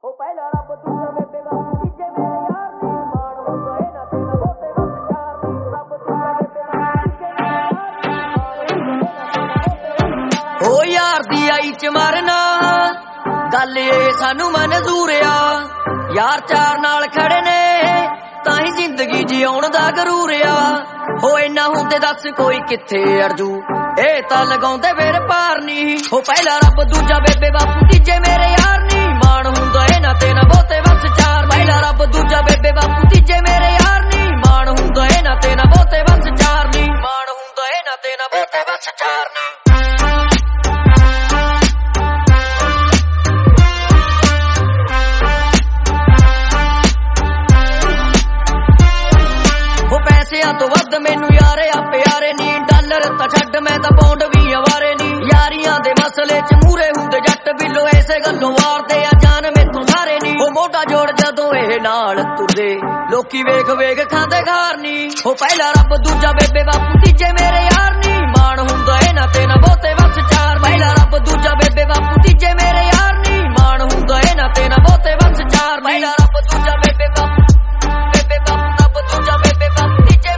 हो पहला रब दूजा बेबे बापू तीजे मेरे यार नी माण हो गए ना तेरा बहुते वक्त चार नी रब दूजा बेबे बापू तीजे मेरे यार नी माण हो गए ना तेरा बहुते वक्त चार ओ यार दी आई च मारना गल ए सानू मंजूर आ यार चार नाल खड़े ने तां ही जिंदगी जिउण दा गरूर आ हो इन्ना हुंदे दस कोई किथे अरजू ए तां लगाउंदे फिर पार नी हो पहला रब दूजा बेबे बापू तीजे मेरे यार नी माण हुंदा ए ना तेरा बहुते वक्त चार पहला रब दूजा बेबे बापू तीजे मेरे यार नी माण हुंदा ए ना तेरा बहुते वक्त चार नी माण हुंदा ए ना तेरा बहुते वक्त चार नी तो वध मैनू यारे आ प्यारे नी डॉलर तां छड्ड मैं तां पौंड भी अवारे नी यारियां दे मसले च मूरे हुंदे जट बिलो ऐसे गल्लों वारदे आ जान मैथों सारे नी ओ मोटा जोड़ जदों एह नाल तुरदे लोकी वेख वेख खांदे घार नी ओ पहला रब दूजा बेबे बापू तीजे मेरे यार नी माण हुंदा ए ना तेरा बहुते वक्त चार पहला रब दूजा बेबे बापू तीजे मेरे यार नी माण हुंदा ए ना तेरा बहुते वक्त चार पहला रब दूजा बेबे बापू रब दूजा बेबे बापू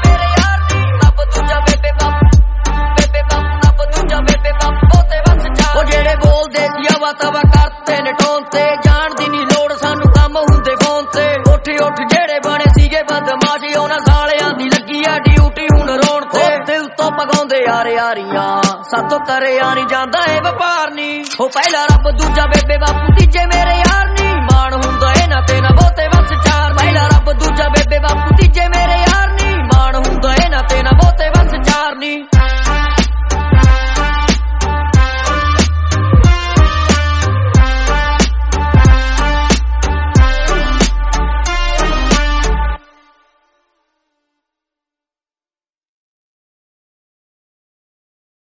तवा करते ने टोन ते जान दी नी लोड़ सानू कम हुंदे फोन ते उठ उठ जेड़े बने सीगे बदमाशी उन्हां सालियां दी लगी आ ड्यूटी हुण रोण ते दिल तो पगाउंदे यार यारियां साथों करे आ नी जांदा ए व्यापार नी हो पहला रब दूजा बेबे बापू तीजे मेरे यार